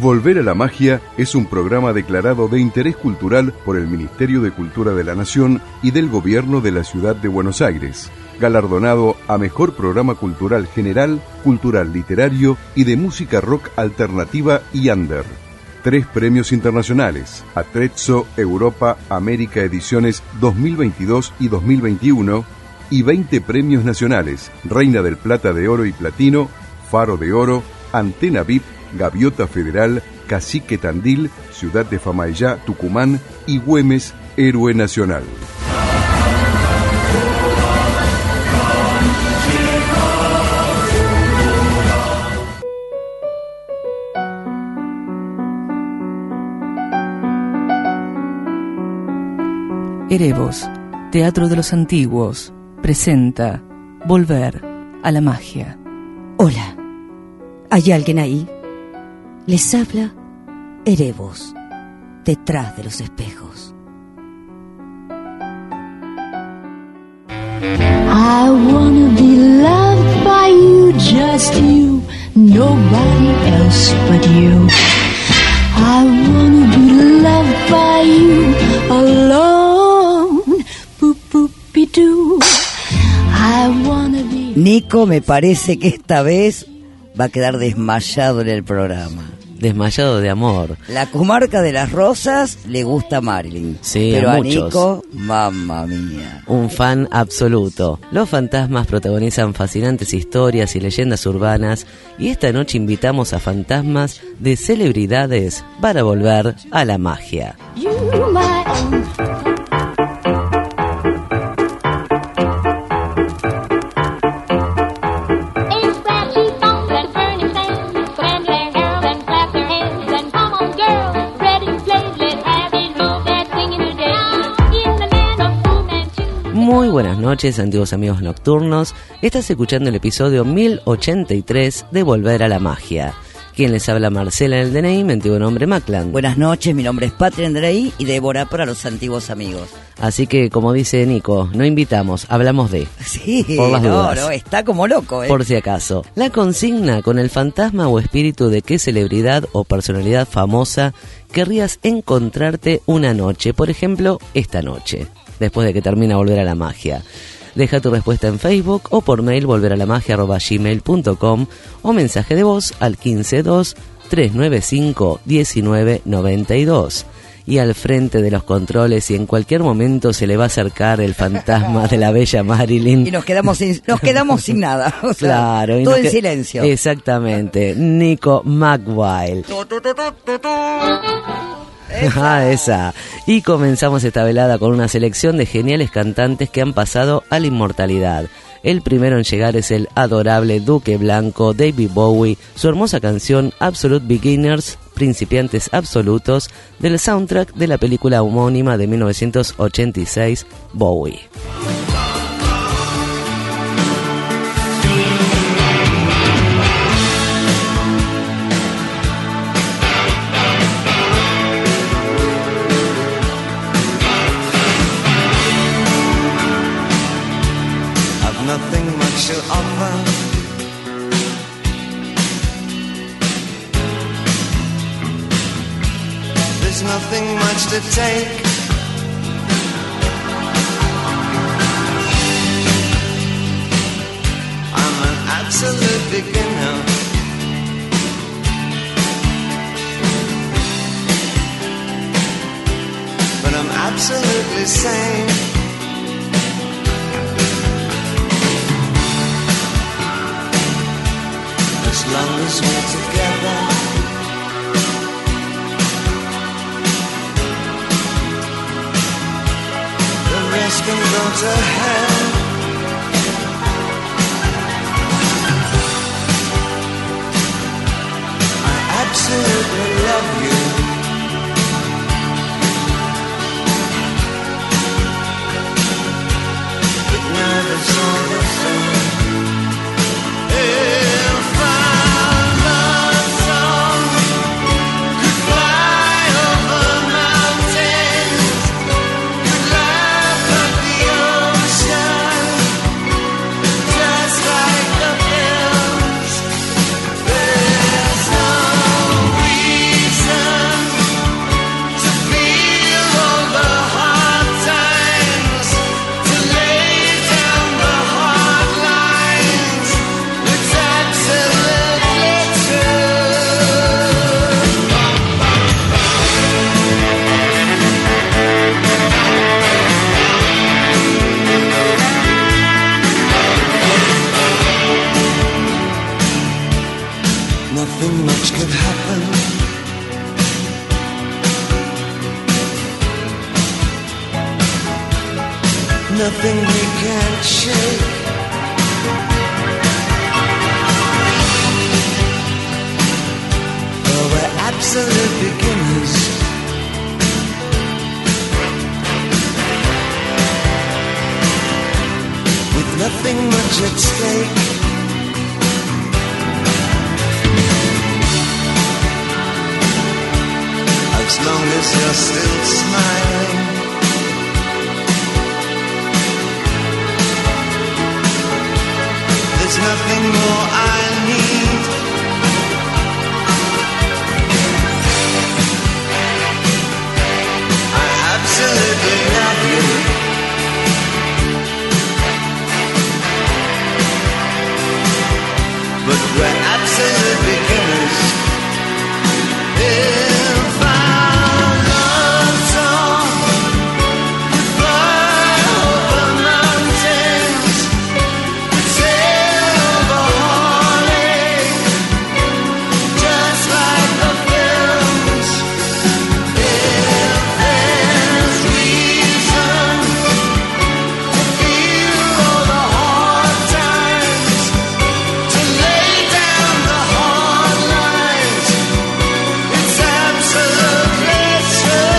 Volver a la Magia es un programa declarado de interés cultural por el Ministerio de Cultura de la Nación y del Gobierno de la Ciudad de Buenos Aires, galardonado a Mejor Programa Cultural General, Cultural Literario y de Música Rock Alternativa y Under. 3 premios internacionales, Atrezzo Europa América Ediciones 2022 y 2021, y 20 premios nacionales, Reina del Plata de Oro y Platino, Faro de Oro, Antena VIP, Gaviota Federal, Cacique Tandil, Ciudad de Famaillá, Tucumán y Güemes, Héroe Nacional. Erebos, Teatro de los Antiguos, presenta Volver a la Magia. Hola, ¿hay alguien ahí? Les habla Erebos, detrás de los espejos. I wanna be loved by you, just you, nobody else but you. I wanna be loved by you, alone, boop boopy doo. I wanna be... Nico, me parece que esta vez va a quedar desmayado en el programa. Desmayado de amor. La comarca de las rosas le gusta a Marilyn. Sí, pero a a muchos. Nico, mamma mía. Un fan absoluto. Los fantasmas protagonizan fascinantes historias y leyendas urbanas, y esta noche invitamos a fantasmas de celebridades para volver a la magia. You, my own. Muy buenas noches, antiguos amigos nocturnos. Estás escuchando el episodio 1083 de Volver a la Magia. Quien les habla, Marcela en el DNI, mi antiguo nombre Maclan. Buenas noches, mi nombre es Patria Andrei y Débora para los antiguos amigos. Así que, como dice Nico, no invitamos, hablamos de. Sí, por las dudas. No, está como loco, Por si acaso. La consigna: con el fantasma o espíritu de qué celebridad o personalidad famosa querrías encontrarte una noche, por ejemplo, esta noche, después de que termina Volver a la Magia. Deja tu respuesta en Facebook o por mail volveralamagia@gmail.com o mensaje de voz al 152-395-1992. Y al frente de los controles, y en cualquier momento se le va a acercar el fantasma de la bella Marilyn. Y nos quedamos sin nada. O sea, claro. todo en silencio. Exactamente. Nico McWild. Esa. Y comenzamos esta velada con una selección de geniales cantantes que han pasado a la inmortalidad. El primero en llegar es el adorable Duque Blanco, David Bowie, su hermosa canción Absolute Beginners, Principiantes Absolutos, del soundtrack de la película homónima de 1986, Bowie. Nothing much to offer. There's nothing much to take. I'm an absolute beginner. But I'm absolutely sane. As long as we're together, the rest can go to hell. I absolutely love you. But now that's all the same. nothing much could happen. Nothing we can't shake. Well, we're absolute beginners. With nothing much at stake. As long as you're still smiling. There's nothing more I need. I absolutely love you. But we're absolute beginners. If our love song would fly over mountains, would sail over heartache, just like the films. If there's reason to feel all the hard times, to lay down the hard lines, it's absolutely true.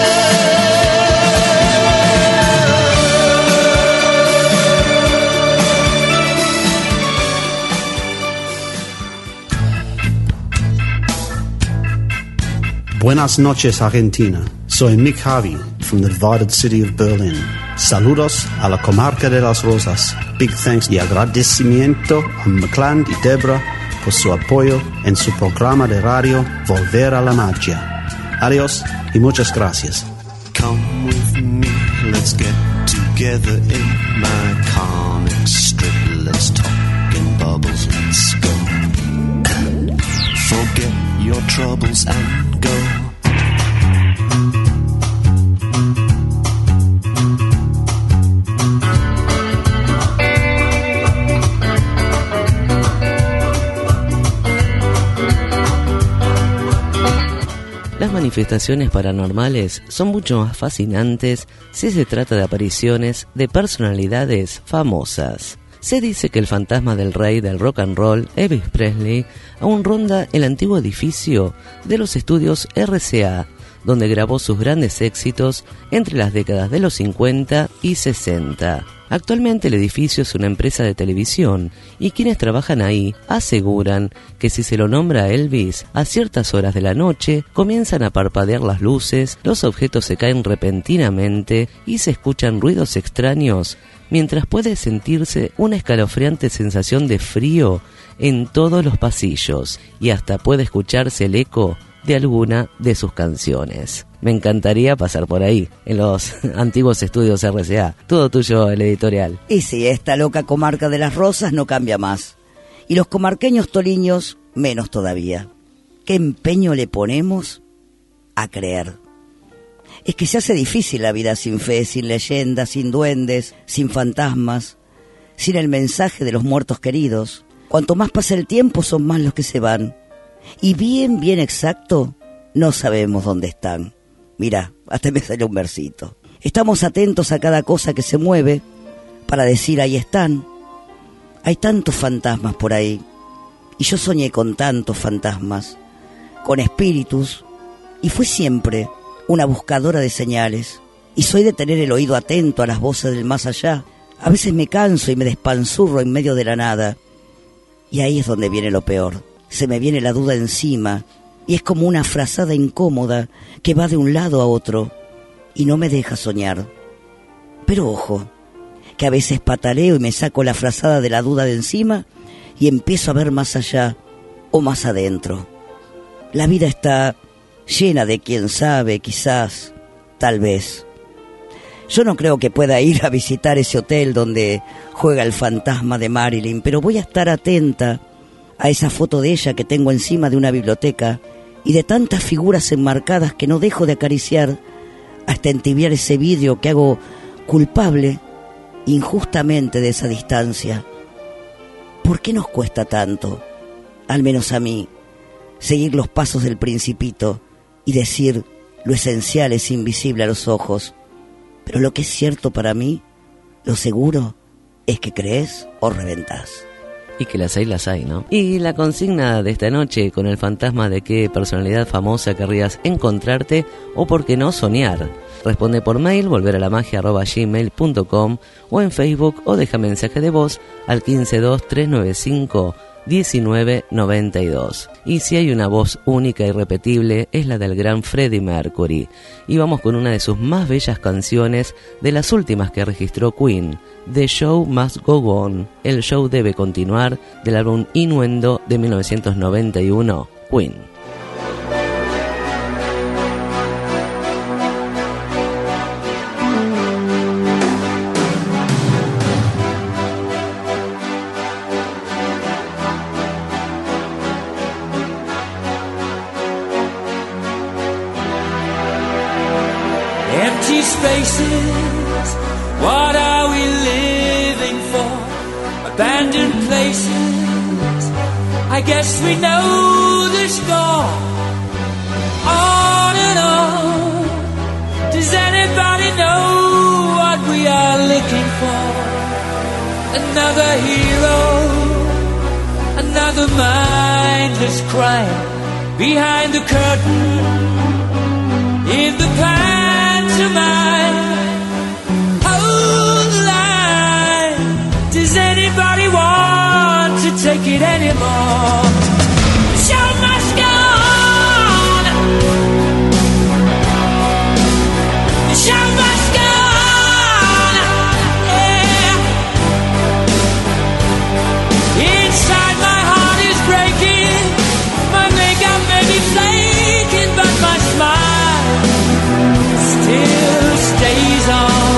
Buenas noches, Argentina. Soy Mick Harvey from the divided city of Berlin. Saludos a la comarca de las Rosas. Big thanks y agradecimiento a McCland y Debra por su apoyo en su programa de radio Volver a la Magia. Adiós y muchas gracias. Come with me, let's get together in my comic strip. Let's talk in bubbles, let's go. Forget your troubles and go. Las manifestaciones paranormales son mucho más fascinantes si se trata de apariciones de personalidades famosas. Se dice que el fantasma del rey del rock and roll, Elvis Presley, aún ronda el antiguo edificio de los estudios RCA, donde grabó sus grandes éxitos entre las décadas de los 50 y 60. Actualmente el edificio es una empresa de televisión y quienes trabajan ahí aseguran que si se lo nombra a Elvis, a ciertas horas de la noche comienzan a parpadear las luces, los objetos se caen repentinamente y se escuchan ruidos extraños, mientras puede sentirse una escalofriante sensación de frío en todos los pasillos y hasta puede escucharse el eco de alguna de sus canciones. Me encantaría pasar por ahí, en los antiguos estudios RCA. Todo tuyo, el editorial. Y sí, esta loca comarca de las Rosas no cambia más. Y los comarqueños toliños, menos todavía. ¿Qué empeño le ponemos a creer? Es que se hace difícil la vida sin fe, sin leyendas, sin duendes, sin fantasmas, sin el mensaje de los muertos queridos. Cuanto más pasa el tiempo, son más los que se van. Y bien exacto, no sabemos dónde están. Mira, hasta me salió un versito. Estamos atentos a cada cosa que se mueve para decir ahí están. Hay tantos fantasmas por ahí. Y yo soñé con tantos fantasmas, con espíritus, y fui siempre una buscadora de señales. Y soy de tener el oído atento a las voces del más allá. A veces me canso y me despanzurro en medio de la nada. Y ahí es donde viene lo peor. Se me viene la duda encima y es como una frazada incómoda que va de un lado a otro y no me deja soñar. Pero ojo, que a veces pataleo y me saco la frazada de la duda de encima y empiezo a ver más allá o más adentro. La vida está llena de quién sabe, quizás, tal vez. Yo no creo que pueda ir a visitar ese hotel donde juega el fantasma de Marilyn, pero voy a estar atenta a esa foto de ella que tengo encima de una biblioteca y de tantas figuras enmarcadas que no dejo de acariciar hasta entibiar ese vidrio que hago culpable injustamente de esa distancia. ¿Por qué nos cuesta tanto, al menos a mí, seguir los pasos del Principito y decir lo esencial es invisible a los ojos. Pero lo que es cierto para mí, lo seguro, es que crees o reventás. Y que las hay, ¿no? Y la consigna de esta noche, con el fantasma de qué personalidad famosa querrías encontrarte o por qué no soñar. Responde por mail, volveralamagia@gmail.com, o en Facebook, o deja mensaje de voz al 152-395-1992. Y si hay una voz única y irrepetible, es la del gran Freddie Mercury. Y vamos con una de sus más bellas canciones, de las últimas que registró Queen, The Show Must Go On, El show debe continuar, del álbum Innuendo de 1991, Queen. Empty spaces, what are we living for? Abandoned places, I guess we know the score. On and on, does anybody know what we are looking for? Another hero, another mindless crime, behind the curtain, in the pantomime. Hold the line, does anybody want to take it anymore? The show must go on. The show must go on. Yeah. Inside my heart is breaking, my makeup may be flaking, but my smile still stays on.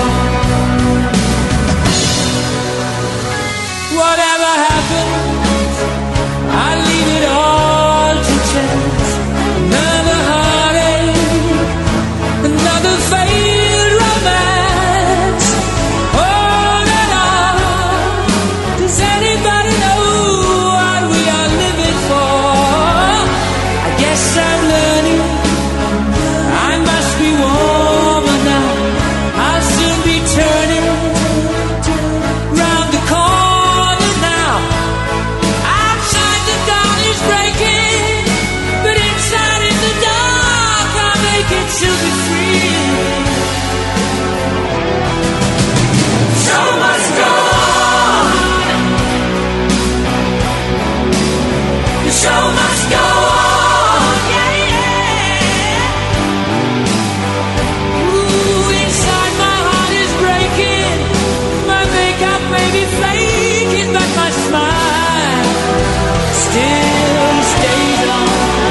Whatever happens, I leave it all to chance. Another heartache, another failed romance. On and on, does anybody know what we are living for? I guess I'm learning, I must be warmer now. I'll soon be turning round the corner now. Outside the dawn is breaking, but inside in the dark I'll make it to be free. Show must go on. The show must go on. Yeah, yeah. Ooh, inside my heart is breaking, my makeup may be flaking, but my smile still stays on.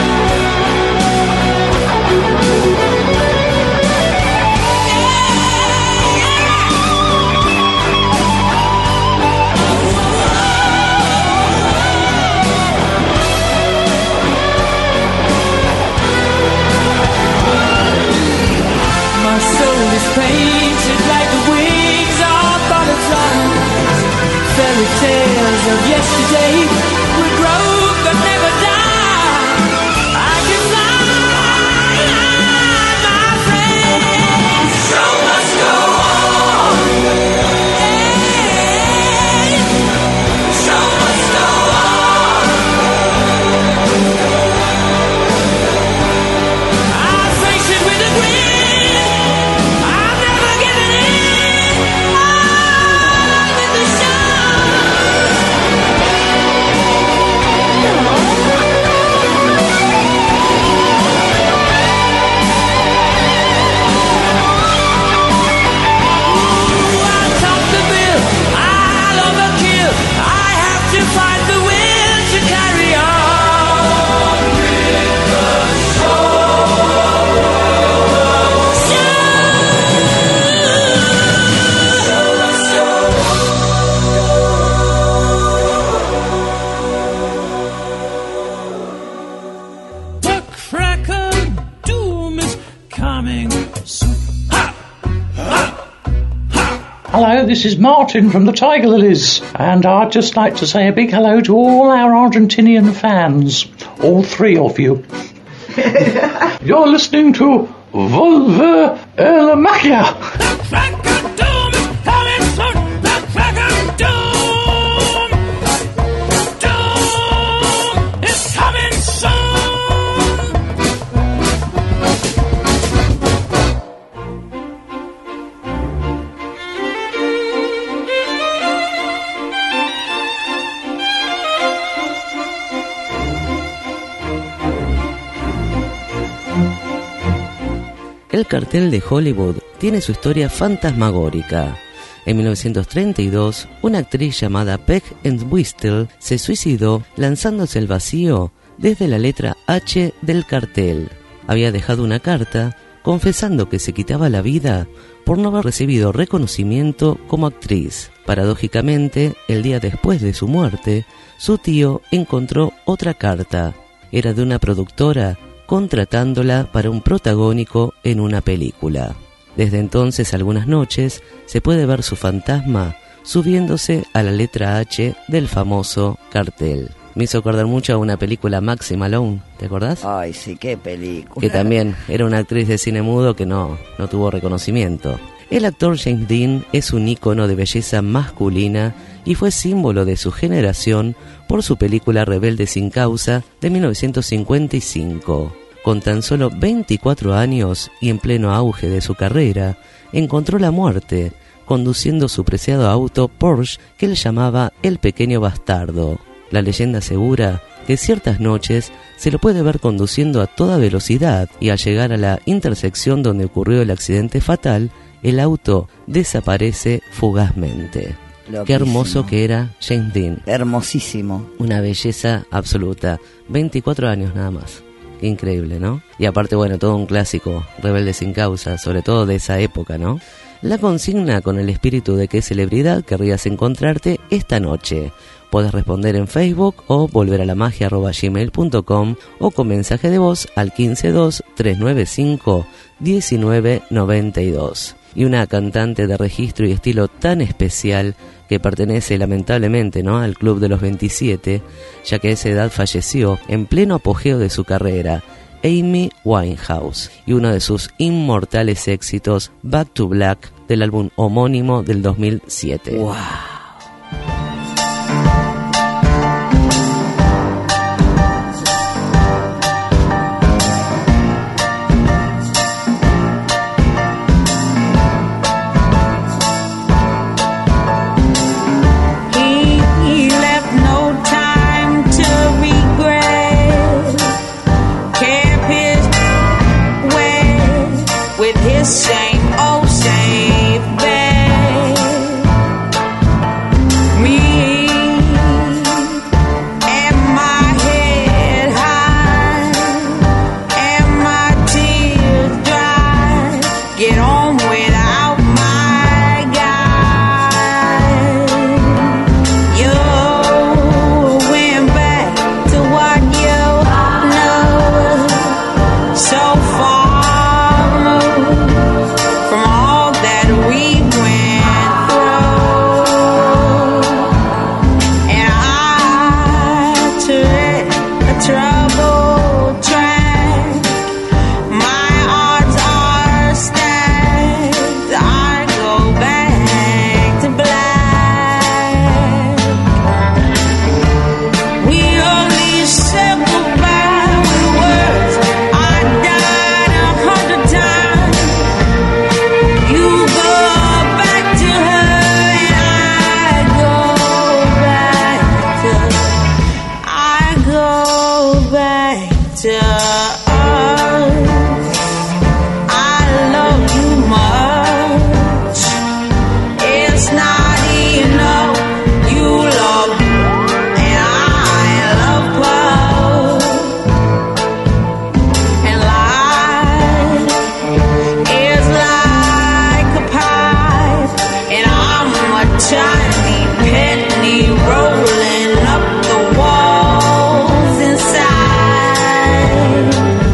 My soul is painted like the wings of butterflies. Fairy tales of yesterday will grow but never die. I can fly, my friend. The show must go on. Yeah. The show must go on. I'll face it with a grin. I'm never giving in. I'm in the show. I'll top the bill, I'll overkill. I have to find the will to carry on with the The crack of doom is coming soon. Hello, this is Martin from the Tiger Lilies, and I'd just like to say a big hello to all our Argentinian fans. all three of you. You're listening to Volver El Magia. The crack of doom is coming soon. The crack of doom. Doom is coming soon. El cartel de Hollywood tiene su historia fantasmagórica. En 1932, una actriz llamada Peg Entwistle se suicidó lanzándose al vacío desde la letra H del cartel. Había dejado una carta confesando que se quitaba la vida por no haber recibido reconocimiento como actriz. Paradójicamente, el día después de su muerte, su tío encontró otra carta. Era de una productora contratándola para un protagónico en una película. Desde entonces, algunas noches, se puede ver su fantasma subiéndose a la letra H del famoso cartel. Me hizo acordar mucho a una película, Maxi Malone, ¿te acordás? Ay, sí, qué película. Que también era una actriz de cine mudo que no tuvo reconocimiento. El actor James Dean es un ícono de belleza masculina y fue símbolo de su generación por su película Rebelde sin causa de 1955. Con tan solo 24 años y en pleno auge de su carrera, encontró la muerte conduciendo su preciado auto Porsche que él llamaba el pequeño bastardo. La leyenda asegura que ciertas noches se lo puede ver conduciendo a toda velocidad y al llegar a la intersección donde ocurrió el accidente fatal, el auto desaparece fugazmente. Loquísimo. Qué hermoso que era James Dean. Hermosísimo. Una belleza absoluta. 24 años nada más. Qué increíble, ¿no? Y aparte, bueno, todo un clásico, Rebelde sin causa, sobre todo de esa época, ¿no? La consigna con el espíritu de qué celebridad querrías encontrarte esta noche. Puedes responder en Facebook o volveralamagia@gmail.com o con mensaje de voz al 152-395-1992. Y una cantante de registro y estilo tan especial que pertenece lamentablemente, ¿no?, al Club de los 27, ya que a esa edad falleció en pleno apogeo de su carrera, Amy Winehouse, y uno de sus inmortales éxitos, Back to Black, del álbum homónimo del 2007. ¡Wow! Same old same bed. Me and my head high and my tears dry. Get on without my guy. You went back to what you know so far. Rolling up the walls inside.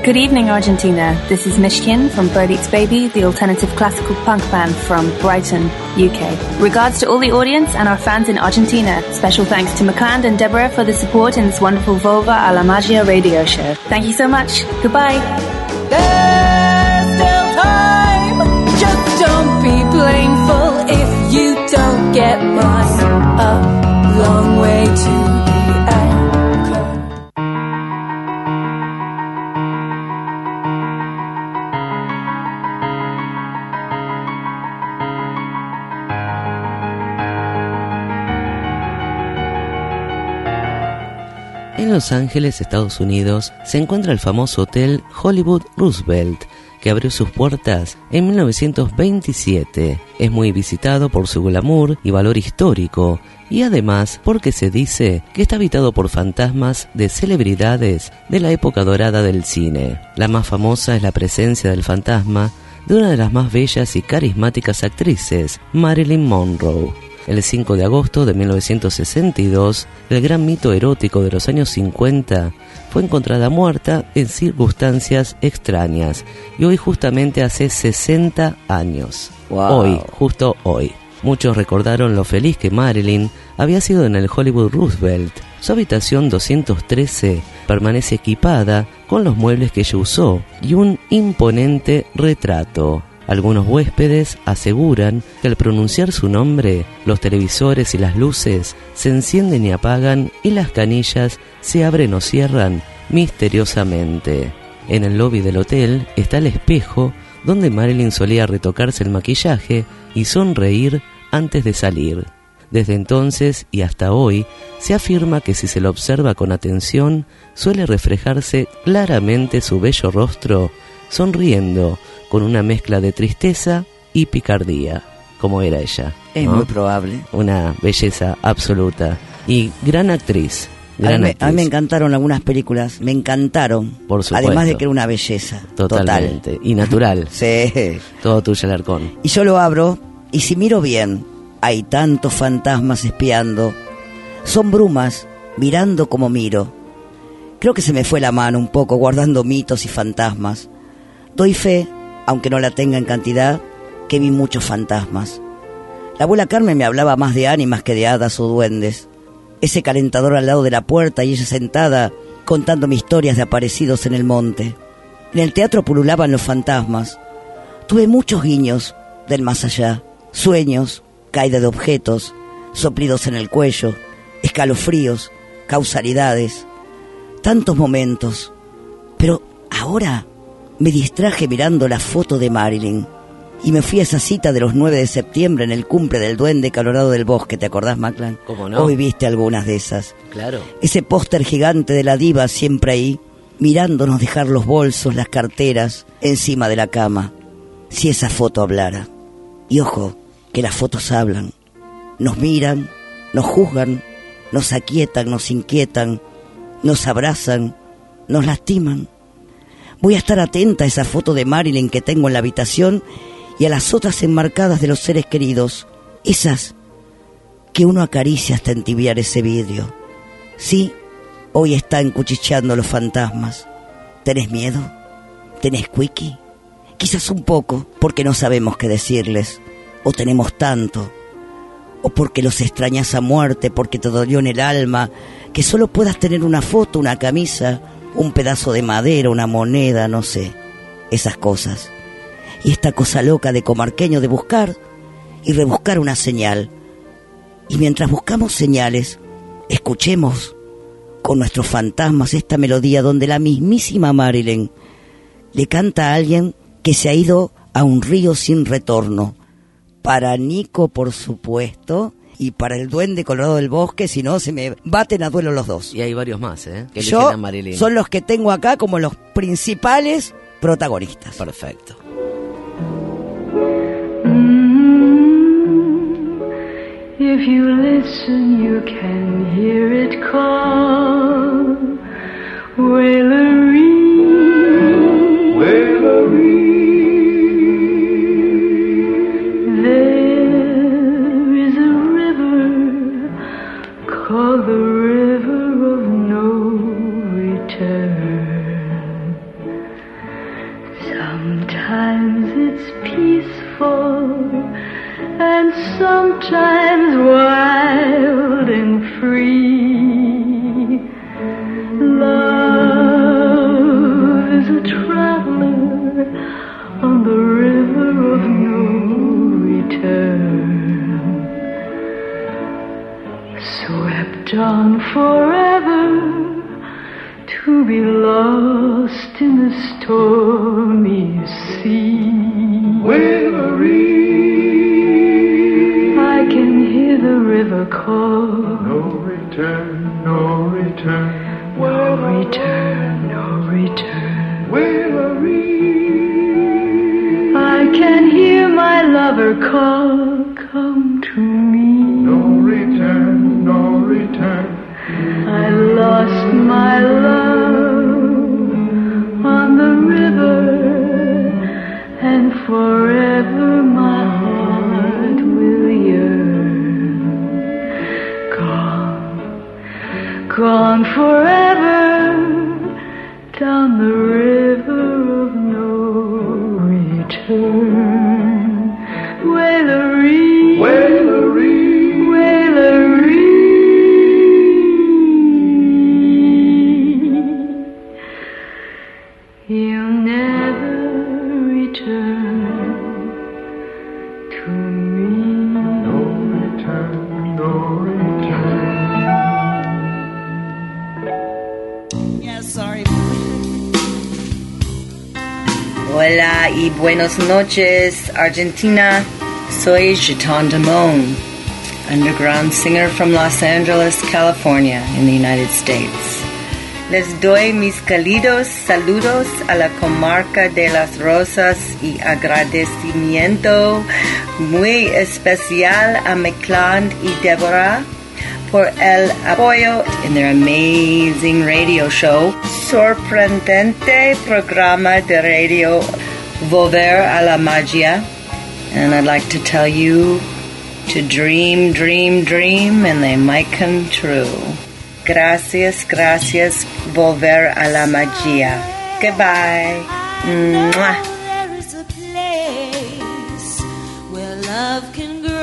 Good evening, Argentina. This is Mishkin from Bird Eats Baby, the alternative classical punk band from Brighton, UK. Regards to all the audience and our fans in Argentina. Special thanks to McCand and Deborah for the support in this wonderful Volva a la Magia radio show. Thank you so much. Goodbye. There's still time. Just don't be blameful if you don't get lost. A long way to the anchor. En Los Ángeles, Estados Unidos, se encuentra el famoso hotel Hollywood Roosevelt, que abrió sus puertas en 1927. Es muy visitado por su glamour y valor histórico, y además porque se dice que está habitado por fantasmas de celebridades de la época dorada del cine. La más famosa es la presencia del fantasma de una de las más bellas y carismáticas actrices, Marilyn Monroe. El 5 de agosto de 1962, el gran mito erótico de los años 50 fue encontrada muerta en circunstancias extrañas, y hoy justamente hace 60 años. Wow. Hoy, justo hoy. Muchos recordaron lo feliz que Marilyn había sido en el Hollywood Roosevelt. Su habitación 213 permanece equipada con los muebles que ella usó y un imponente retrato. Algunos huéspedes aseguran que al pronunciar su nombre, los televisores y las luces se encienden y apagan y las canillas se abren o cierran misteriosamente. En el lobby del hotel está el espejo donde Marilyn solía retocarse el maquillaje y sonreír antes de salir. Desde entonces y hasta hoy se afirma que si se lo observa con atención, suele reflejarse claramente su bello rostro, sonriendo con una mezcla de tristeza y picardía, como era ella. Es muy probable. Una belleza absoluta y gran actriz. A mí me encantaron algunas películas, me encantaron. Por supuesto. Además de que era una belleza. Totalmente. Total. Y natural. Sí. Todo tuyo, Alarcón. Y yo lo abro, y si miro bien, hay tantos fantasmas espiando. Son brumas, mirando como miro. Creo que se me fue la mano un poco guardando mitos y fantasmas. Doy fe, aunque no la tenga en cantidad, que vi muchos fantasmas. La abuela Carmen me hablaba más de ánimas que de hadas o duendes. Ese calentador al lado de la puerta y ella sentada contándome historias de aparecidos en el monte. En el teatro pululaban los fantasmas. Tuve muchos guiños del más allá, sueños, caída de objetos, soplidos en el cuello, escalofríos, causalidades, tantos momentos. Pero ahora me distraje mirando la foto de Marilyn y me fui a esa cita de los 9 de septiembre en el cumple del Duende Colorado del Bosque. ¿Te acordás, Maclan? ¿Cómo no? Hoy viste algunas de esas. Claro. Ese póster gigante de la diva siempre ahí, mirándonos dejar los bolsos, las carteras encima de la cama. Si esa foto hablara. Y ojo, que las fotos hablan. Nos miran, nos juzgan, nos aquietan, nos inquietan, nos abrazan, nos lastiman. Voy a estar atenta a esa foto de Marilyn que tengo en la habitación y a las otras enmarcadas de los seres queridos, esas que uno acaricia hasta entibiar ese vidrio. Sí, hoy están cuchicheando los fantasmas. ¿Tenés miedo? ¿Tenés quickie? Quizás un poco, porque no sabemos qué decirles, o tenemos tanto, o porque los extrañas a muerte, porque te dolió en el alma, que solo puedas tener una foto, una camisa, un pedazo de madera, una moneda, no sé, esas cosas. Y esta cosa loca de comarqueño de buscar y rebuscar una señal. Y mientras buscamos señales, escuchemos con nuestros fantasmas esta melodía donde la mismísima Marilyn le canta a alguien que se ha ido a un río sin retorno. Para Nico, por supuesto, y para el Duende Colorado del Bosque, si no se me baten a duelo los dos. Y hay varios más, que yo eligen a Marilyn. Son los que tengo acá como los principales protagonistas. Perfecto. If you listen, you can hear it call. Wailery, Wailery. There is a river called the river of no return. Sometimes it's peaceful, and sometimes wild and free. Love is a traveler on the river of no return, swept on forever to be lost in the stormy sea. Willory, I can hear the river call. No return, no return, no return, no return. Willory, I can hear my lover call. Come to me. No return, no return. I lost my love on the river, and forever my heart will yearn. Gone forever down the river of no return. Wailery, Wailery, Wailery. You'll never return to me. No return, no return. Yeah, sorry. Hola y buenas noches, Argentina. Soy Jeton Damone, underground singer from Los Angeles, California, in the United States. Les doy mis cálidos saludos a la comarca de Las Rosas y agradecimiento muy especial a Mecland y Deborah por el apoyo in their amazing radio show, sorprendente programa de radio Volver a la Magia. And I'd like to tell you to dream, dream, dream, and they might come true. Gracias, gracias, Volver a la Magia. Goodbye. Mwah. There is a place where love can grow.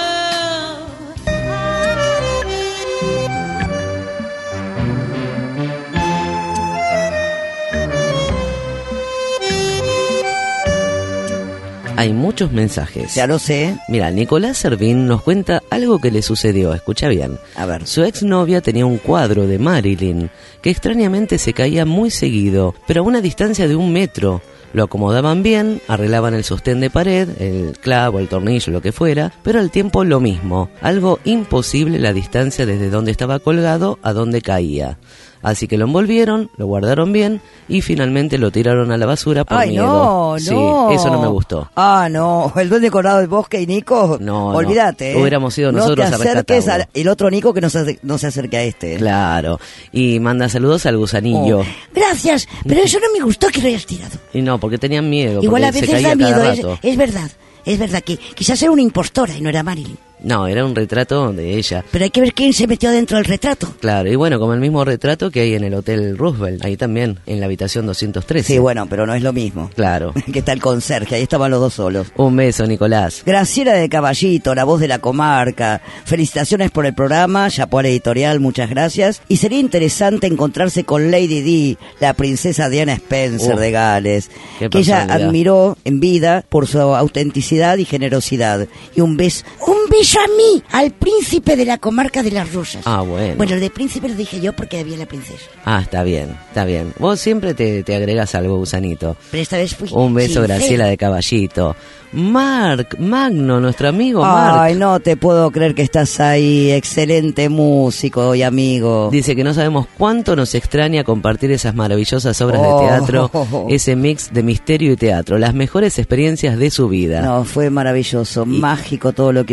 Hay muchos mensajes. Ya lo sé. Mira, Nicolás Servín nos cuenta algo que le sucedió. Escucha bien. A ver. Su exnovia tenía un cuadro de Marilyn que extrañamente se caía muy seguido, pero a una distancia de 1 metro. Lo acomodaban bien, arreglaban el sostén de pared, el clavo, el tornillo, lo que fuera, pero al tiempo lo mismo. Algo imposible la distancia desde donde estaba colgado a donde caía. Así que lo envolvieron, lo guardaron bien y finalmente lo tiraron a la basura por miedo. Ay, no. Sí, eso no me gustó. Ah, no. El duende colorado del bosque y Nico. No, olvídate. No. Hubiéramos sido nosotros a rescatarlo. El otro Nico que no se acerque a este. Claro. Y manda saludos al gusanillo. Oh, gracias, pero eso no me gustó que lo hayas tirado. Y no, porque tenían miedo. Igual a veces veces da miedo, es verdad. Es verdad que quizás era una impostora y no era Marilyn. No, era un retrato de ella. Pero hay que ver quién se metió dentro del retrato. Claro, y bueno, como el mismo retrato que hay en el Hotel Roosevelt, ahí también, en la habitación 213. Sí, bueno, pero no es lo mismo. Claro. Que está el conserje, ahí estaban los dos solos. Un beso, Nicolás. Graciela de Caballito, la voz de la comarca. Felicitaciones por el programa, chapó a la editorial, muchas gracias. Y sería interesante encontrarse con Lady Di, la princesa Diana Spencer de Gales, que ella admiró en vida por su autenticidad y generosidad. Y un beso a mí, al príncipe de la comarca de Las Rosas. Ah, bueno. Bueno, el de príncipe lo dije yo porque había la princesa. Ah, está bien, está bien. Vos siempre te agregas algo, gusanito. Pero esta vez fui un beso, Graciela de Caballito. Mark Magno, nuestro amigo Mark. Ay, no te puedo creer que estás ahí. Excelente músico y amigo. Dice que no sabemos cuánto nos extraña compartir esas maravillosas obras de teatro, ese mix de misterio y teatro, las mejores experiencias de su vida. No, fue maravilloso, mágico todo lo que vivimos.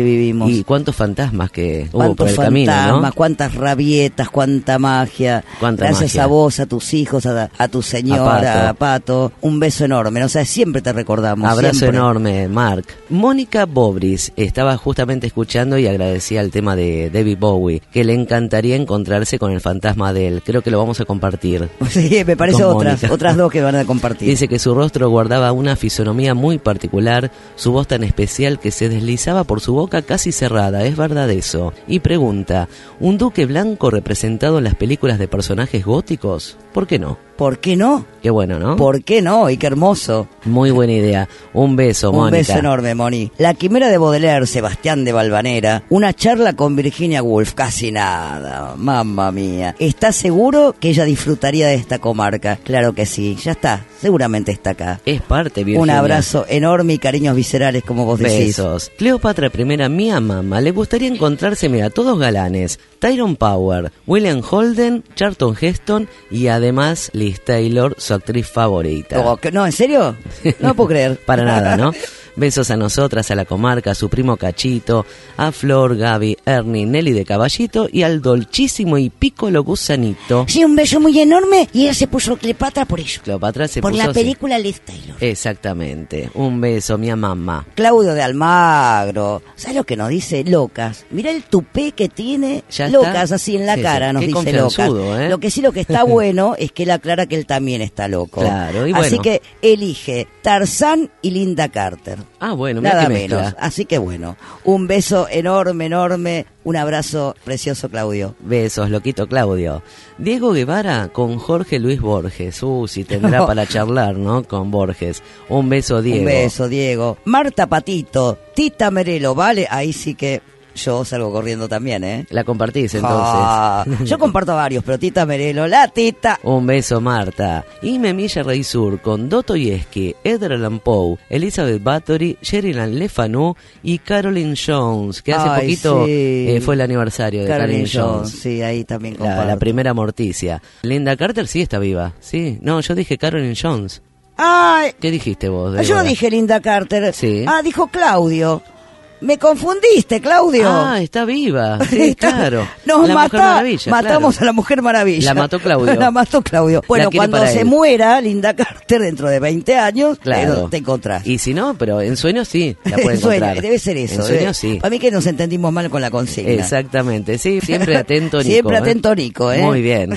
Y cuántos fantasmas que hubo por Cuántos el camino, fantasmas, ¿no? cuántas rabietas, cuánta magia. Cuánta Gracias magia. a vos, a tus hijos, a tu señora, a Pato. Un beso enorme. No sé, siempre te recordamos. Abrazo siempre. enorme, Mark. Mónica Bobris estaba justamente escuchando y agradecía el tema de David Bowie, que le encantaría encontrarse con el fantasma de él. Creo que lo vamos a compartir. Sí, me parece Con otras Mónica. dos que van a compartir. Dice que su rostro guardaba una fisonomía muy particular, su voz tan especial que se deslizaba por su boca casi cerrada. ¿Es verdad eso? Y pregunta, ¿un duque blanco representado en las películas de personajes góticos? ¿Por qué no? ¿Por qué no? Qué bueno, ¿no? ¿Por qué no? Y qué hermoso. Muy buena idea. Un beso, Mónica. Un beso enorme, Moni. La quimera de Baudelaire, Sebastián de Valvanera. Una charla con Virginia Woolf. Casi nada. Mamma mía. ¿Estás seguro que ella disfrutaría de esta comarca? Claro que sí. Ya está. Seguramente está acá. Es parte, Virginia. Un abrazo enorme y cariños viscerales, como vos decís. Besos. Cleopatra I, mía mamá, le gustaría encontrarse, mira, todos galanes. Tyrone Power, William Holden, Charlton Heston y además Liz Taylor, su actriz favorita. Oh, no, ¿en serio? No puedo creer. Para nada, ¿no? Besos a nosotras, a la comarca, a su primo Cachito, a Flor, Gaby, Ernie, Nelly de Caballito y al dolchísimo y pícolo gusanito. Sí, un beso muy enorme y ella se puso Cleopatra por eso. Cleopatra se por puso la así. película Liz Taylor. Exactamente. Un beso, mi mamá. Claudio de Almagro. ¿Sabes lo que nos dice? Locas. Mirá el tupé que tiene. Ya está. Locas, así en la Sí, cara, sí. nos Qué dice locas. confianzudo, ¿eh? Lo que está bueno es que él aclara que él también está loco. Claro, y Así bueno. que elige Tarzán y Linda Carter. Ah, bueno, mira Nada qué mezcla. menos. Así que bueno, un beso enorme, enorme. Un abrazo precioso, Claudio. Besos, loquito Claudio. Diego Guevara con Jorge Luis Borges. Si tendrá para charlar, ¿no? Con Borges. Un beso, Diego. Un beso, Diego. Marta Patito, Tita Merelo, ¿vale? Ahí sí que yo salgo corriendo también, ¿eh? La compartís entonces. Ah, yo comparto varios, pero Tita Merelo, la Tita. Un beso, Marta. Y Memilla Rey Sur con Dostoyevsky, Edgar Allan Poe, Elizabeth Bathory, Sheridan Le Fanu y Caroline Jones, que hace Ay, poquito sí. fue el aniversario de Caroline Jones. Sí, ahí también comparto. La primera Morticia. Linda Carter sí está viva. Sí, no, yo dije Caroline Jones. Ay, ¿Qué dijiste vos? yo Débora? dije Linda Carter. Sí. Ah, dijo Claudio. Me confundiste, Claudio. Ah, está viva. Sí, claro. Nos La Mujer Maravilla, matamos claro. a la Mujer Maravilla. La mató Claudio. La mató Claudio. Bueno, La quiere cuando para se él. muera Linda Carter dentro de 20 años, Claro. te encontrás. Y si no, pero en sueños sí la puede En sueño, encontrar. debe ser eso. En sueños sí. Para mí que nos entendimos mal con la consigna. Exactamente, sí, siempre atento, Nico. Siempre atento, Nico, ¿eh? Muy bien.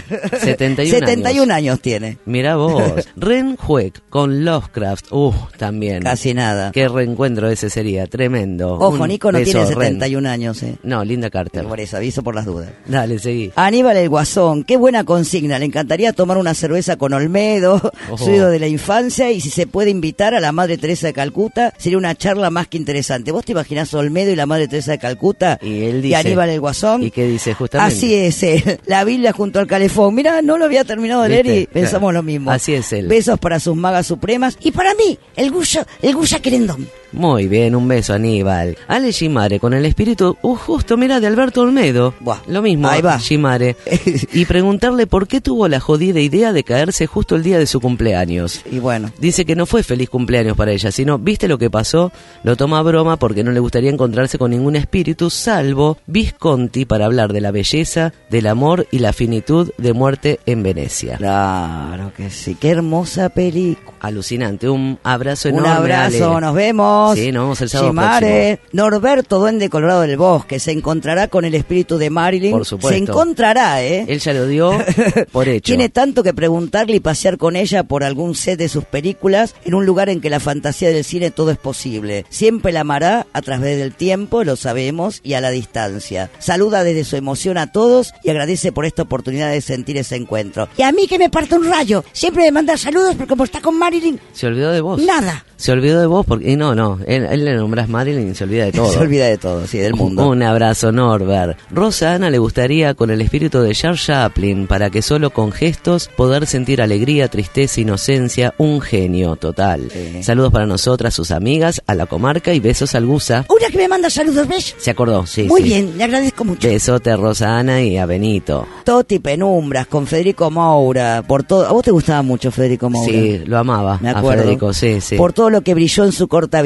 71 años tiene. Mirá vos. Ren Hueck con Lovecraft. También. Casi nada. Qué reencuentro ese sería, tremendo. Ojo, Un Nico no beso, tiene Ren. 71 años, ¿eh? No, Linda Carter. Por eso, aviso por las dudas. Dale, seguí. Aníbal el Guasón, qué buena consigna. Le encantaría tomar una cerveza con Olmedo, su ídolo de la infancia, y si se puede invitar a la Madre Teresa de Calcuta, sería una charla más que interesante. ¿Vos te imaginás a Olmedo y la Madre Teresa de Calcuta? Y él dice. Y Aníbal el Guasón. ¿Y qué dice justamente? Así es él. La Biblia junto al calefón. Mirá, no lo había terminado de leer y ¿Viste? pensamos Claro. lo mismo. Así es él. Besos para sus magas supremas. Y para mí, el Guya Querendón. Muy bien, un beso, Aníbal. Ale Gimare con el espíritu, justo, mira, de Alberto Olmedo. Buah, Lo mismo, ahí va. Gimare. Y preguntarle por qué tuvo la jodida idea de caerse justo el día de su cumpleaños. Y bueno. Dice que no fue feliz cumpleaños para ella, sino, ¿viste lo que pasó? Lo toma a broma porque no le gustaría encontrarse con ningún espíritu, salvo Visconti, para hablar de la belleza, del amor y la finitud de Muerte en Venecia. Claro que sí. Qué hermosa película. Alucinante, un abrazo Un enorme. abrazo, Ale. nos vemos. Sí, nos vemos el sábado Chimare, Norberto Duende Colorado del Bosque, se encontrará con el espíritu de Marilyn. Por supuesto. Se encontrará, ¿eh? Él ya lo dio por hecho. Tiene tanto que preguntarle y pasear con ella por algún set de sus películas, en un lugar en que la fantasía del cine todo es posible. Siempre la amará a través del tiempo, lo sabemos, y a la distancia. Saluda desde su emoción a todos y agradece por esta oportunidad de sentir ese encuentro. Y a mí que me parte un rayo. Siempre me manda saludos, pero como está con Marilyn, Se olvidó de vos. nada. Se olvidó de vos porque... Y no, él le nombrás Marilyn y se olvida de todo. Se olvida de todo, sí, del mundo. Un abrazo, Norbert. Rosa Ana le gustaría con el espíritu de Charles Chaplin para que solo con gestos poder sentir alegría, tristeza, inocencia, un genio total. Sí. Saludos para nosotras, sus amigas, a la comarca y besos al Gusa. Una que me manda saludos, ¿ves? Se acordó, sí. Muy sí. bien, le agradezco mucho. Besote a Rosa Ana y a Benito. Toti Penumbras, con Federico Moura, por todo. ¿A vos te gustaba mucho Federico Moura? Sí, lo amaba Me a acuerdo. Federico, sí, sí. Por todo lo que brilló en su corta vida.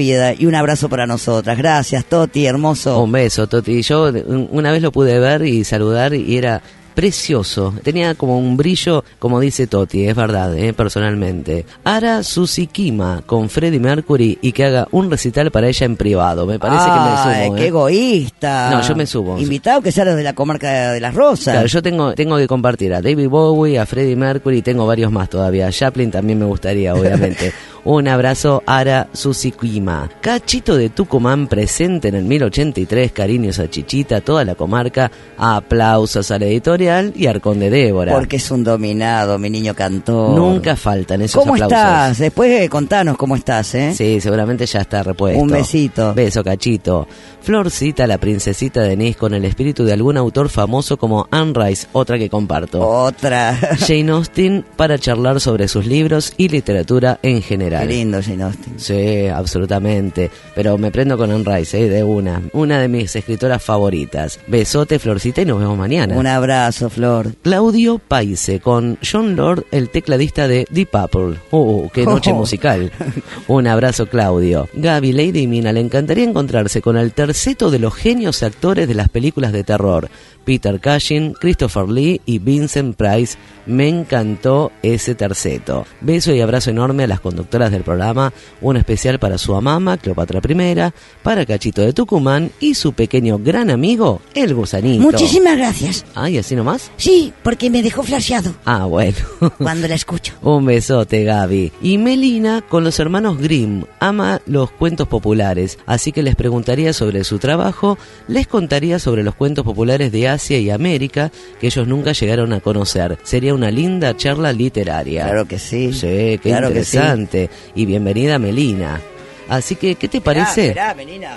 vida y un abrazo para nosotras. Gracias, Toti, hermoso. Un beso, Toti. Yo una vez lo pude ver y saludar y era precioso. Tenía como un brillo, como dice Toti, es verdad, personalmente. Ara Susikima con Freddie Mercury y que haga un recital para ella en privado. Me parece que me sumo. ¡Qué egoísta! No, yo me subo. Invitado que sea los de la comarca de las Rosas. Claro, yo tengo que compartir a David Bowie, a Freddie Mercury y tengo varios más todavía. A Chaplin también me gustaría, obviamente. Un abrazo, Ara Susikima. Cachito de Tucumán presente en el 1083, cariños a Chichita, toda la comarca, aplausos a la editorial y Arcón de Débora. Porque es un dominado, mi niño cantor. Nunca faltan esos ¿Cómo aplausos. estás? Después contanos cómo estás, ¿eh? Sí, seguramente ya está repuesto. Un besito. Beso, Cachito. Florcita, la princesita Denise, con el espíritu de algún autor famoso como Anne Rice, otra que comparto. Otra. Jane Austen, para charlar sobre sus libros y literatura en general. Qué lindo Jane Austen. Sí, absolutamente. Pero me prendo con Anne Rice, de una de mis escritoras favoritas. Besote, Florcita, y nos vemos mañana. Un abrazo, Flor. Claudio Paise, con John Lord, el tecladista de Deep Purple. ¡Qué noche musical! Un abrazo, Claudio. Gaby, Lady y Mina, le encantaría encontrarse con el terceto de los genios actores de las películas de terror. Peter Cushing, Christopher Lee y Vincent Price. Me encantó ese terceto. Beso y abrazo enorme a las conductoras del programa, un especial para su amama, Cleopatra I, para Cachito de Tucumán y su pequeño gran amigo, el gusanito. Muchísimas gracias. ¿Y así nomás? Sí, porque me dejó flasheado. Bueno. Cuando la escucho. Un besote, Gaby. Y Melina, con los hermanos Grimm, ama los cuentos populares, así que les preguntaría sobre su trabajo, les contaría sobre los cuentos populares de Asia y América que ellos nunca llegaron a conocer. Sería una linda charla literaria. Claro que sí. Sí, qué claro interesante. Y bienvenida, Melina. Así que, ¿qué te parece? Esperá, Melina.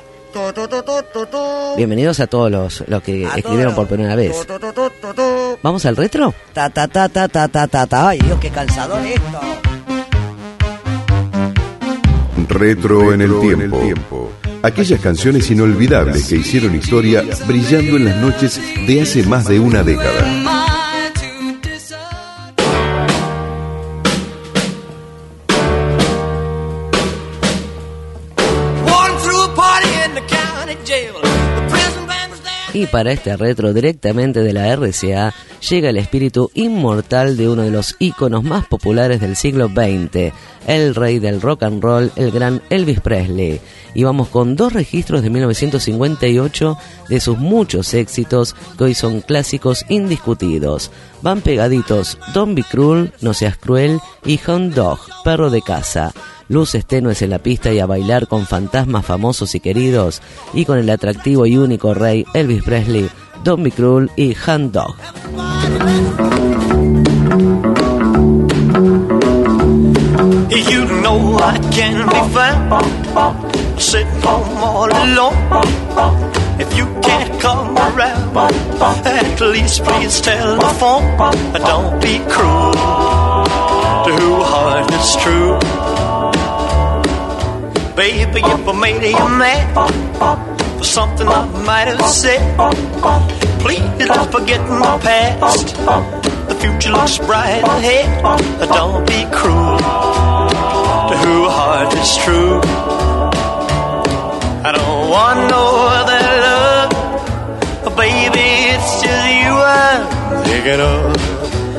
Bienvenidos a todos los que escribieron por primera vez. ¿Vamos al retro? Ta ta ta ta ta ta ta ta. Ay, Dios, qué cansador esto. Retro en el tiempo. Aquellas canciones inolvidables que hicieron historia brillando en las noches de hace más de una década. Y para este retro directamente de la RCA llega el espíritu inmortal de uno de los íconos más populares del siglo XX, el rey del rock and roll, el gran Elvis Presley. Y vamos con 2 registros de 1958 de sus muchos éxitos que hoy son clásicos indiscutidos. Van pegaditos Don't Be Cruel, No Seas Cruel y Hound Dog, Perro de Casa. Luces tenues en la pista y a bailar con fantasmas famosos y queridos, y con el atractivo y único rey Elvis Presley, Don't Be Cruel y Hound Dog. You know I can be found sitting home all alone. If you can't come around, at least please telephone. Don't be cruel to who heart is true. Baby, if I made you mad for something I might have said, please don't forget my past. The future looks bright ahead. Don't be cruel to who heart is true. I don't want no other love, baby, it's just you I'm thinking of.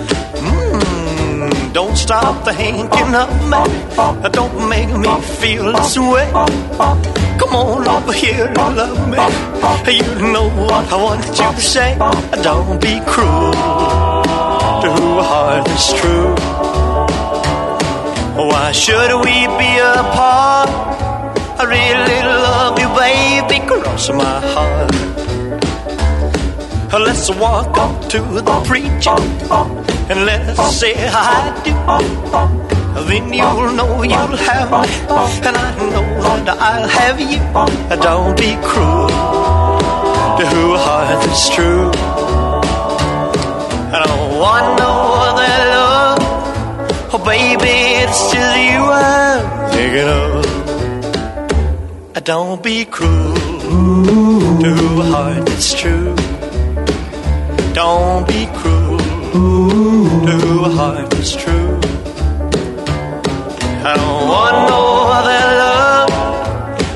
Don't stop thinking of me. Don't make me feel this way. Come on over here and love me. You know what I want you to say. Don't be cruel to who heart is true. Why should we be apart? I really love you, baby. Cross my heart. Let's walk up to the preacher and let's say I do. Then you'll know you'll have me, and I know that I'll have you. Don't be cruel to who heart is true. I don't want no other love, oh baby, it's just you I'm thinking of. Don't be cruel to who heart is true. Don't be cruel to a heart that's true. I don't want no other love,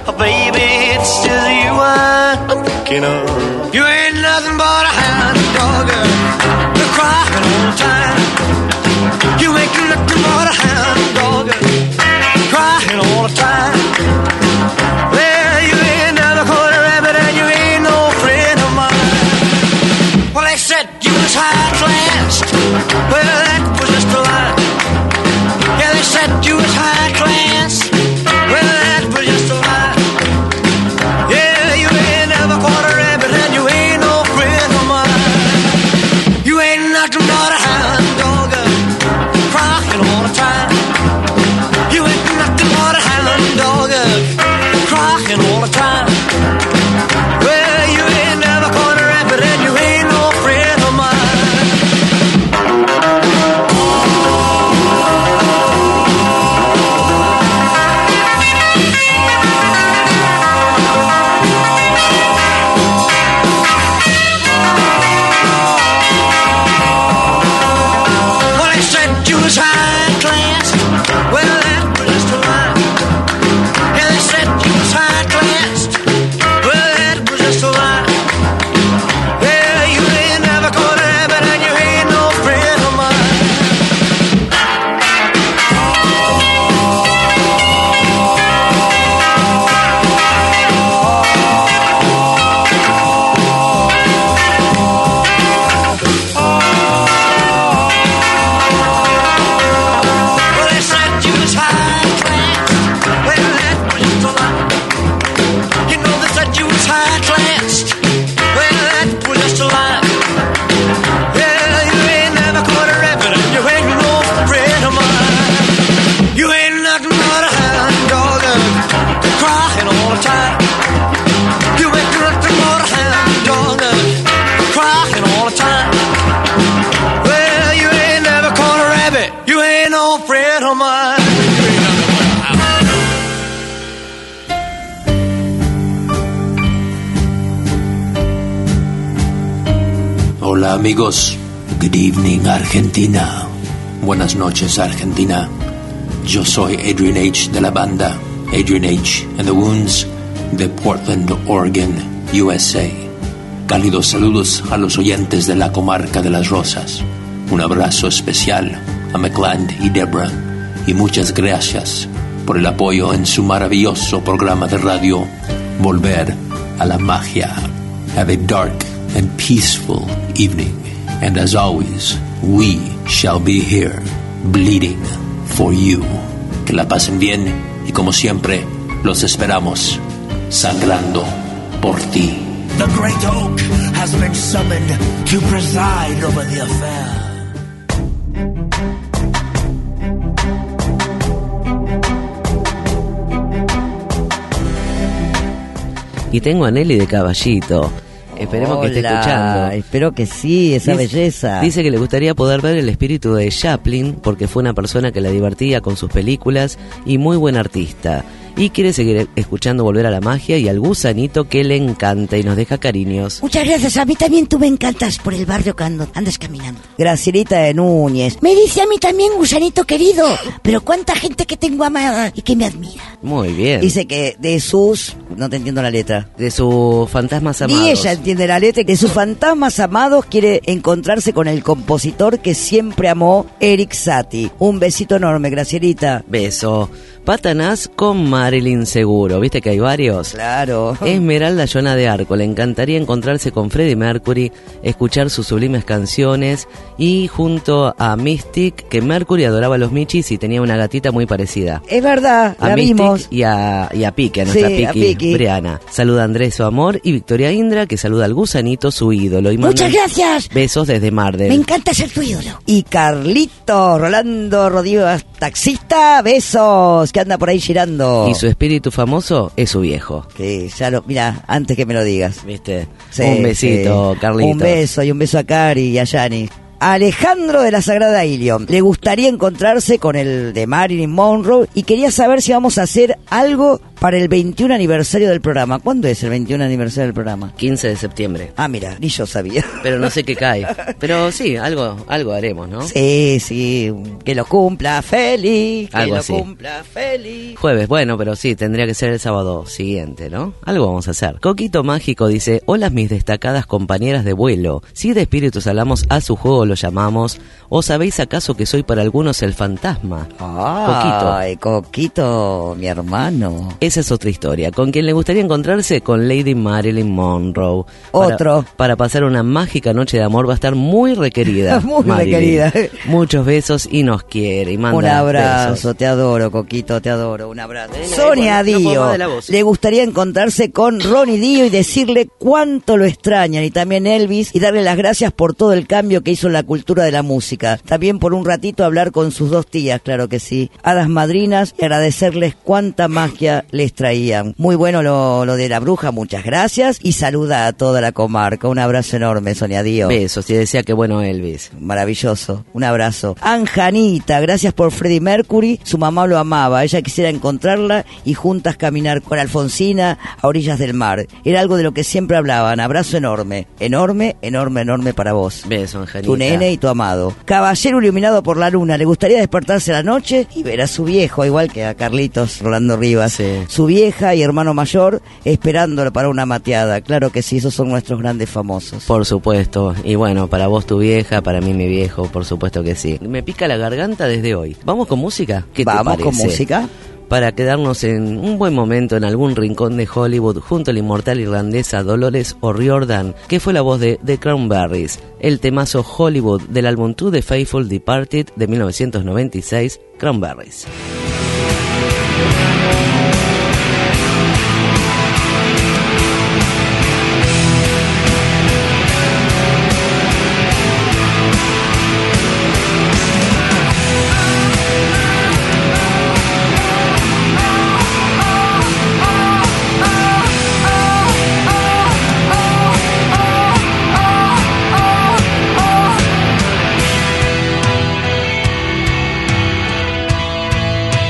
thinking of. You ain't nothing but a hound dog, you're crying all the time. You ain't nothing but a hound dog, crying all the time. Well, you ain't never caught a rabbit and you ain't no friend of mine. Well, they said you was high class. Well, that was just a lie. Yeah, they said you was high class. Well, that was just a lie. Yeah, you ain't never caught a rabbit and you ain't no friend of mine. You ain't nothing but a hound dog, crying all the time. You ain't nothing but a hound dog, crying all the time. Well, you ain't never caught a rabbit and you ain't no friend of mine. Well, they said you was high class. Well, that was just a lie. Yeah, they said you was high class. Well, that was just a lie. Yeah, you ain't never caught a rabbit and you ain't no friend of mine. Well, they said you was high class. Well, that was just a lie. You know they said you was high class. Well, that was just a lie. Yeah, you ain't never caught a rabbit and you ain't no friend of mine. You ain't nothing but a hound dog, crying all the time. You ain't nothing but a hound dog, crying all the time. Well, you ain't never caught a rabbit. You ain't no friend of mine. Hola amigos, good evening Argentina. Buenas noches Argentina. Yo soy Adrian H. de la banda Adrian H. and the Wounds de Portland, Oregon, USA. Cálidos saludos a los oyentes de la comarca de las Rosas. Un abrazo especial a McLand y Deborah y muchas gracias por el apoyo en su maravilloso programa de radio Volver a la Magia. Have a dark and peaceful evening, and as always, we shall be here, bleeding for you. Que la pasen bien y como siempre, los esperamos, sangrando por ti. The great oak has been summoned to preside over the affair. Y tengo a Nelly de Caballito. Esperemos que esté escuchando. Espero que sí, esa belleza. Dice que le gustaría poder ver el espíritu de Chaplin porque fue una persona que la divertía con sus películas y muy buen artista. Y quiere seguir escuchando Volver a la Magia y al gusanito que le encanta y nos deja cariños. Muchas gracias, a mí también tú me encantas por el barrio cuando andas caminando. Gracielita de Núñez. Me dice a mí también, gusanito querido, pero cuánta gente que tengo amada y que me admira. Muy bien. Dice que de sus... No te entiendo la letra. De sus fantasmas amados. Y ella entiende la letra. De sus fantasmas amados quiere encontrarse con el compositor que siempre amó, Eric Satie. Un besito enorme, Gracielita. Beso. Patanás con Marilyn Seguro, ¿viste que hay varios? Claro. Esmeralda Joana de Arco, le encantaría encontrarse con Freddie Mercury, escuchar sus sublimes canciones y junto a Mystic, que Mercury adoraba a los Michis y tenía una gatita muy parecida. Es verdad, a la Mystic vimos. Y a Pique, a nuestra Sí, a Piki. Briana. Saluda a Andrés, su amor, y Victoria Indra, que saluda al gusanito, su ídolo. Y Muchas gracias. Besos desde Mardel. Me encanta ser tu ídolo. Y Carlito, Rolando Rodríguez, taxista, besos, que anda por ahí girando. Y su espíritu famoso es su viejo. Que ya lo, mira, antes que me lo digas. ¿Viste? Sí, un besito, sí. Carlitos. Un beso y un beso a Cari y a Yani. Alejandro de la Sagrada Ilion le gustaría encontrarse con el de Marilyn Monroe y quería saber si vamos a hacer algo para el 21 aniversario del programa. ¿Cuándo es el 21 aniversario del programa? 15 de septiembre. Ah, mira, ni yo sabía. Pero no sé qué cae. Pero sí, algo haremos, ¿no? Sí, que lo cumpla feliz, que Algo lo así. cumpla feliz. Jueves, bueno, pero sí, tendría que ser el sábado siguiente, ¿no? Algo vamos a hacer. Coquito Mágico dice: hola mis destacadas compañeras de vuelo. Si de espíritus hablamos, a su juego lo llamamos. ¿O sabéis acaso que soy para algunos el fantasma? Ay, Coquito, mi hermano. Esa es otra historia. Con quien le gustaría encontrarse, con Lady Marilyn Monroe. Otro. Para pasar una mágica noche de amor va a estar muy requerida. Muy Marilyn. requerida. Muchos besos y nos quiere. Y manda Un abrazo, besos. te adoro, Coquito, te adoro. Un abrazo. Nena, Sonia no puedo Dío más de la voz. le gustaría encontrarse con Ronnie Dío y decirle cuánto lo extrañan, y también Elvis, y darle las gracias por todo el cambio que hizo en la cultura de la música. También por un ratito hablar con sus dos tías, claro que sí, hadas madrinas, y agradecerles cuánta magia les traían. Muy bueno lo de la bruja, muchas gracias, y saluda a toda la comarca. Un abrazo enorme, Sonia Dío. Besos, y decía que bueno Elvis. Maravilloso, un abrazo. Anjanita, gracias por Freddie Mercury, su mamá lo amaba, ella quisiera encontrarla y juntas caminar con Alfonsina a orillas del mar. Era algo de lo que siempre hablaban. Abrazo enorme, enorme, enorme, enorme para vos. Beso, Anjanita. Tu nene y tu amado. Caballero iluminado por la luna, le gustaría despertarse la noche y ver a su viejo, igual que a Carlitos Rolando Rivas, Sí. su vieja y hermano mayor, esperándolo para una mateada. Claro que sí, esos son nuestros grandes famosos. Por supuesto. Y bueno, para vos tu vieja, para mí mi viejo, por supuesto que sí. Me pica la garganta desde hoy. ¿Vamos con música? ¿Qué te Vamos con parece? música. Para quedarnos en un buen momento en algún rincón de Hollywood junto a la inmortal irlandesa Dolores O'Riordan, que fue la voz de The Cranberries, el temazo Hollywood del álbum To the Faithful Departed de 1996, Cranberries. Oh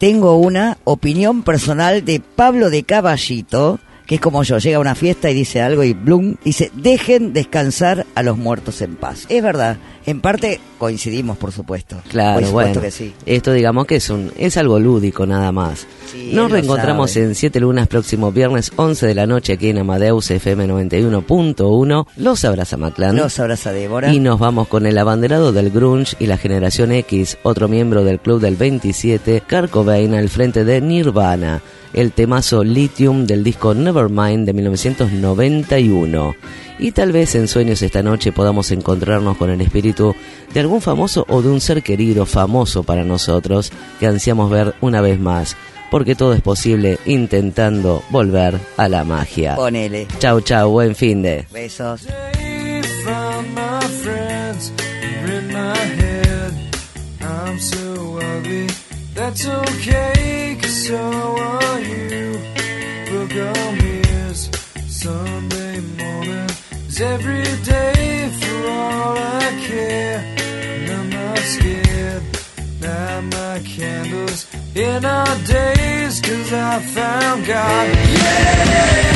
tengo una opinión personal de Pablo de Caballito, que es como yo, llega a una fiesta y dice algo y blum, dice, dejen descansar a los muertos en paz. Es verdad, en parte coincidimos, por supuesto. Claro, por supuesto bueno, que sí. Esto digamos que es algo lúdico nada más. Sí, Nos él lo reencontramos sabe. en 7 lunas próximo viernes 11 de la noche aquí en Amadeus FM 91.1. Los abraza Maclán. Los abraza Débora. Y nos vamos con el abanderado del grunge y la generación X, otro miembro del club del 27, Kurt Cobain, al frente de Nirvana, el temazo Lithium del disco Nevermind de 1991. Y tal vez en sueños esta noche podamos encontrarnos con el espíritu de algún famoso o de un ser querido famoso para nosotros que ansiamos ver una vez más, porque todo es posible intentando volver a la magia. Ponele. Chau, chau, buen fin de. Besos. Found my friends are in my head. I'm so ugly, that's okay, 'cause so are you. Book on ears, Sunday morning is every day for all I care. And I'm not scared, light my candles in our days, 'cause I found God. Yeah!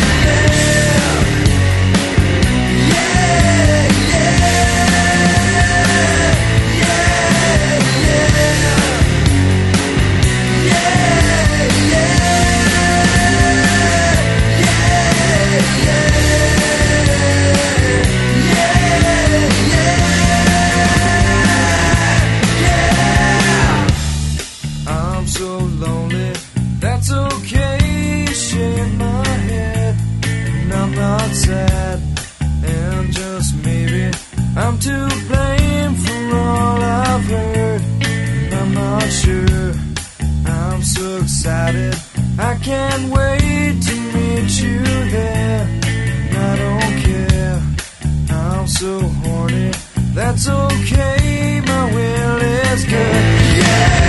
I'm so lonely, that's okay, shake my head, and I'm not sad, and just maybe I'm to blame for all I've heard, and I'm not sure, I'm so excited, I can't wait to meet you there, and I don't care, I'm so horny, that's okay, my will is good, yeah!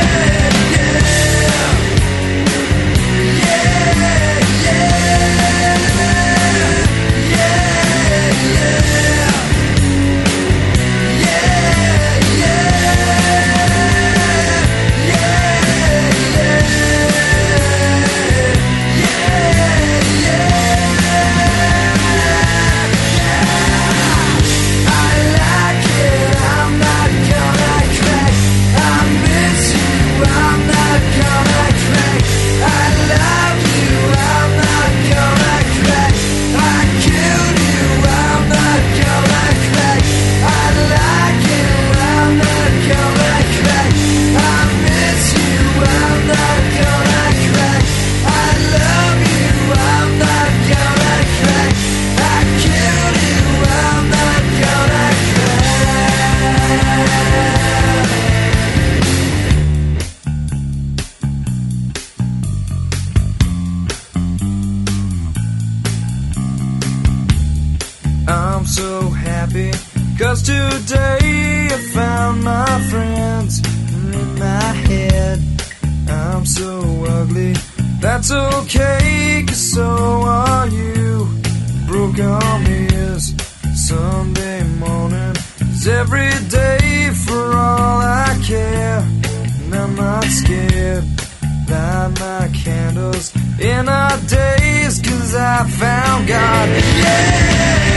I'm so happy, 'cause today I found my friends in my head. I'm so ugly, that's okay, 'cause so are you. Broke arm is Sunday morning, is every day for all I care. And I'm not scared, light my candles in our days, 'cause I found God. Yeah!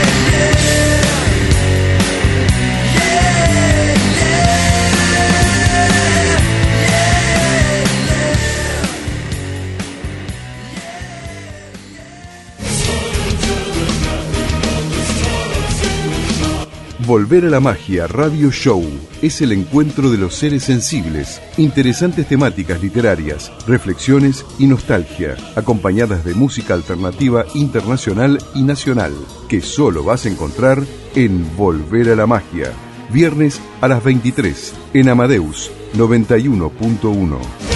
Volver a la Magia Radio Show es el encuentro de los seres sensibles, interesantes temáticas literarias, reflexiones y nostalgia, acompañadas de música alternativa internacional y nacional, que solo vas a encontrar en Volver a la Magia, viernes a las 23, en Amadeus 91.1.